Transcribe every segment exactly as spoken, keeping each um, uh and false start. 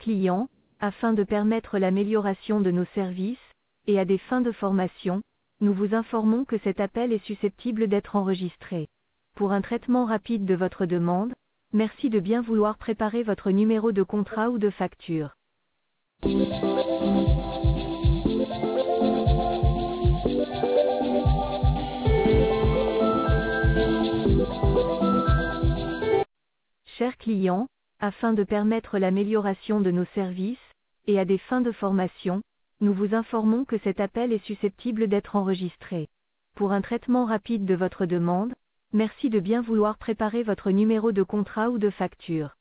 client, afin de permettre l'amélioration de nos services, et à des fins de formation, nous vous informons que cet appel est susceptible d'être enregistré. Pour un traitement rapide de votre demande, merci de bien vouloir préparer votre numéro de contrat ou de facture. Chers clients, afin de permettre l'amélioration de nos services, et à des fins de formation, nous vous informons que cet appel est susceptible d'être enregistré. Pour un traitement rapide de votre demande, merci de bien vouloir préparer votre numéro de contrat ou de facture.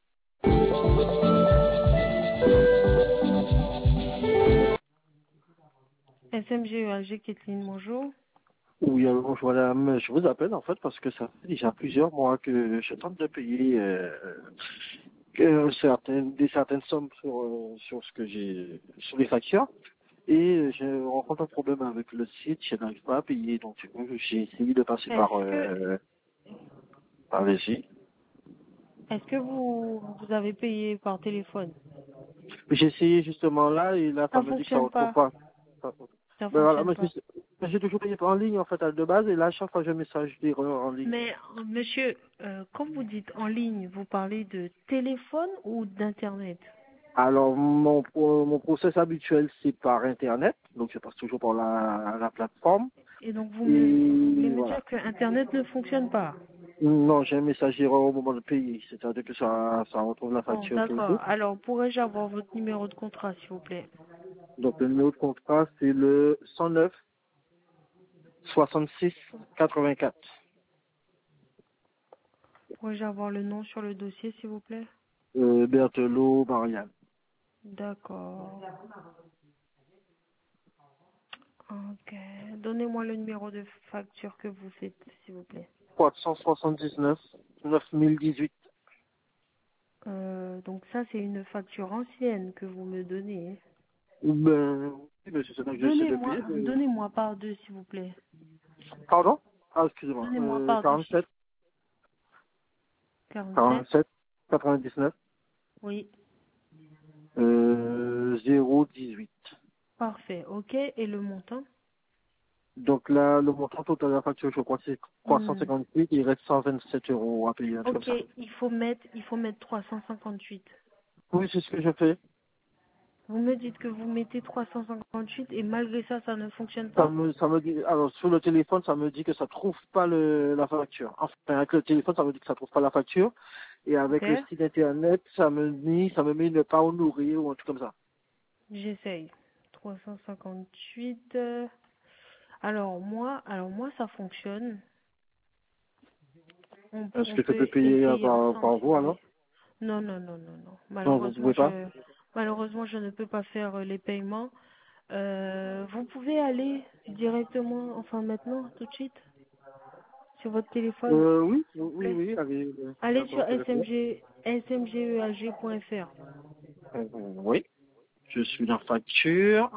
S M G E A G, Kathleen, bonjour. Oui, alors bonjour madame, je vous appelle en fait parce que ça fait déjà plusieurs mois que je tente de payer euh, que certaines, des certaines sommes sur, euh, sur ce que j'ai sur les factures et je rencontre un problème avec le site, je n'arrive pas à payer donc du coup, j'ai essayé de passer par Est-ce que, euh, par les sites. est-ce que vous, vous avez payé par téléphone? J'ai essayé justement là et là ça Ça me dit que ça ne fonctionne retrouve pas. pas. Ça- Ça Ben voilà, fonctionne moi pas. je- mais j'ai toujours payé en ligne en fait de base et là à chaque fois j'ai un message d'erreur en ligne. Mais euh, monsieur, euh, quand vous dites en ligne, vous parlez de téléphone ou d'internet? Alors, mon, pro- mon process habituel, c'est par Internet. Donc, je passe toujours par la, la plateforme. Et donc vous me vous voulez Et me voilà. dire que internet ne fonctionne pas? Non, j'ai un message d'erreur au moment de payer. C'est-à-dire que ça, ça retrouve la Bon, facture tout et d'accord. tout. Alors pourrais-je avoir votre numéro de contrat, s'il vous plaît? Donc, le numéro de contrat, c'est le cent neuf soixante-six quatre-vingt-quatre. Pourrais-je avoir le nom sur le dossier, s'il vous plaît? Euh, Berthelot, Marianne. D'accord. Ok. Donnez-moi le numéro de facture que vous faites, s'il vous plaît. trois cent soixante-dix-neuf neuf mille dix-huit. Euh, donc ça, c'est une facture ancienne que vous me donnez. Ben, oui, ben, c'est ça que j'essaie de Donnez-moi, payer. mais- donnez-moi par deux, s'il vous plaît. Pardon? Ah, excusez-moi. Donnez-moi Euh, par deux quarante-sept, chiffres. quarante-sept. quarante-sept, quatre-vingt-dix-neuf. Oui. Euh, zéro dix-huit. Parfait. Ok. Et le montant? Donc là, le montant total de la facture, je crois que c'est Hmm. trois cent cinquante-huit, il reste cent vingt-sept euros à payer, un truc Ok. comme ça. Il faut mettre, il faut mettre trois cent cinquante-huit. Oui, c'est ce que je fais. Vous me dites que vous mettez trois cent cinquante-huit et malgré ça, ça ne fonctionne Ça pas? me, ça me dit, alors sur le téléphone, ça me dit que ça trouve pas le, la facture. Enfin, avec le téléphone, ça me dit que ça trouve pas la facture. Et Ok. avec le site internet, ça me dit, ça me met ne pas honorer ou un truc comme ça. J'essaye. trois cent cinquante-huit. euh, Alors moi, alors moi, ça fonctionne. On, Est-ce on que je peux peut payer euh, essayer par, ensemble par si vous vous voulez. alors? Non, non, non, non, non. Non, vous Malheureusement, pouvez pas? je malheureusement je ne peux pas faire euh, les paiements. Euh, vous pouvez aller directement, enfin maintenant, tout de suite, sur votre téléphone, Euh, oui, s'il vous oui, plaît. oui, allez, euh, Allez sur d'accord, je vais le faire. S M G, S M G E A G point F R. Euh, oui, je suis dans facture.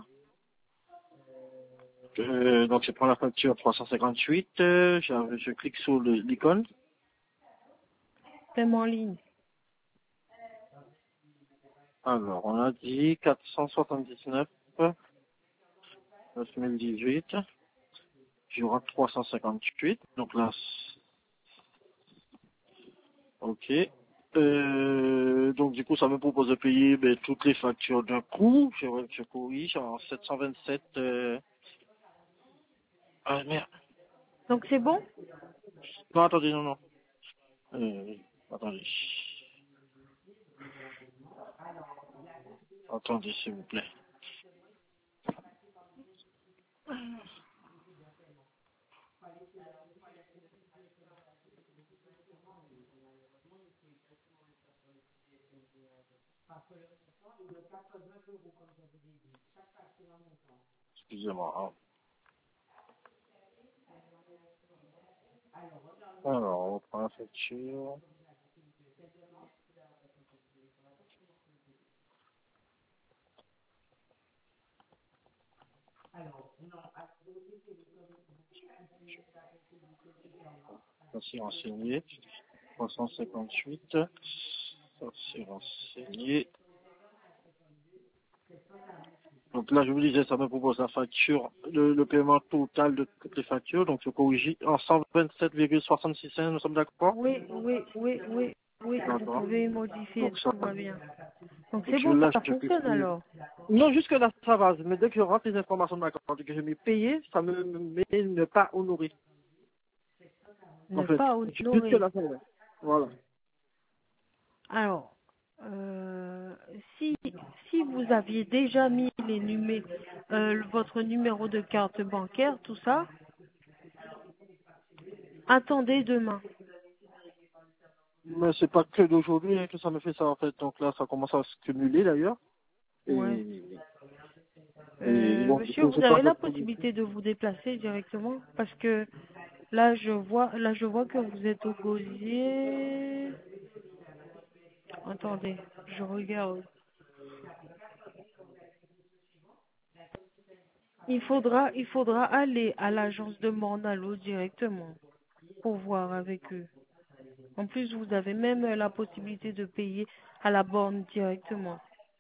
Euh, donc je prends la facture trois cent cinquante-huit, euh, je, je clique sur le- l'icône. Paiement en ligne. Alors on a dit quatre cent soixante-dix-neuf, deux mille dix-huit, j'aurai trois cent cinquante-huit, donc là, ok. Euh, donc du coup ça me propose de payer ben, toutes les factures d'un coup, je, je corrige en sept cent vingt-sept, euh... ah merde, Donc c'est bon? non attendez, non, non, euh, attendez, attendez s'il vous plaît. Excusez-moi. Hein. Alors, on prend la facture. Ça c'est renseigné. trois cent cinquante-huit. Ça c'est renseigné. Donc là, je vous disais, ça me propose la facture, le, le paiement total de toutes les factures, donc je corrige en cent vingt-sept virgule soixante-six cents, nous sommes d'accord? Oui, oui, oui, oui, oui, vous D'accord. pouvez modifier, Donc ça, tout va bien. Donc dès c'est que je bon, lâche, ça je peux fonctionne payer. alors. Non, jusque là, ça va, mais dès que je rentre les informations de ma carte et que je m'ai payé, ça me met ne pas honorer. En Ne fait, pas jusque honorer. là, ça va. Voilà. Alors, euh, si, si vous aviez déjà mis les numé- euh, votre numéro de carte bancaire, tout ça, attendez demain. Mais c'est pas que d'aujourd'hui hein, que ça me fait ça, en fait. Donc là, ça commence à se cumuler, d'ailleurs. Ouais. Et, et Euh, donc, monsieur, je sais vous pas avez la exactement. possibilité de vous déplacer directement parce que là, je vois, là, je vois que vous êtes au gosier. Attendez, je regarde. Il faudra, il faudra aller à l'agence de Mornalo directement pour voir avec eux. En plus, vous avez même la possibilité de payer à la borne directement.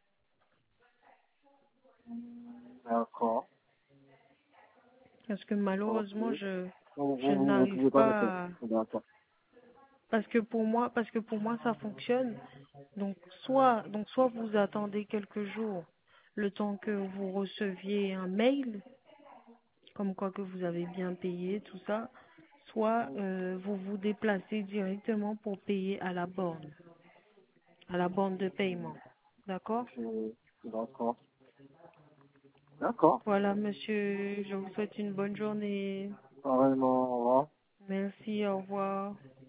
D'accord. Parce que Ok. malheureusement, je, Vous, je vous, vous n'arrive pouvez pas le faire. pas à... D'accord. Parce que pour moi, parce que pour moi, ça fonctionne. Donc, soit, donc, soit vous attendez quelques jours, le temps que vous receviez un mail, comme quoi que vous avez bien payé, tout ça, soit euh, vous vous déplacez directement pour payer à la borne, à la borne de paiement. D'accord? Je- D'accord. D'accord. Voilà, monsieur, je vous souhaite une bonne journée. Pareillement, au revoir. Merci, au revoir.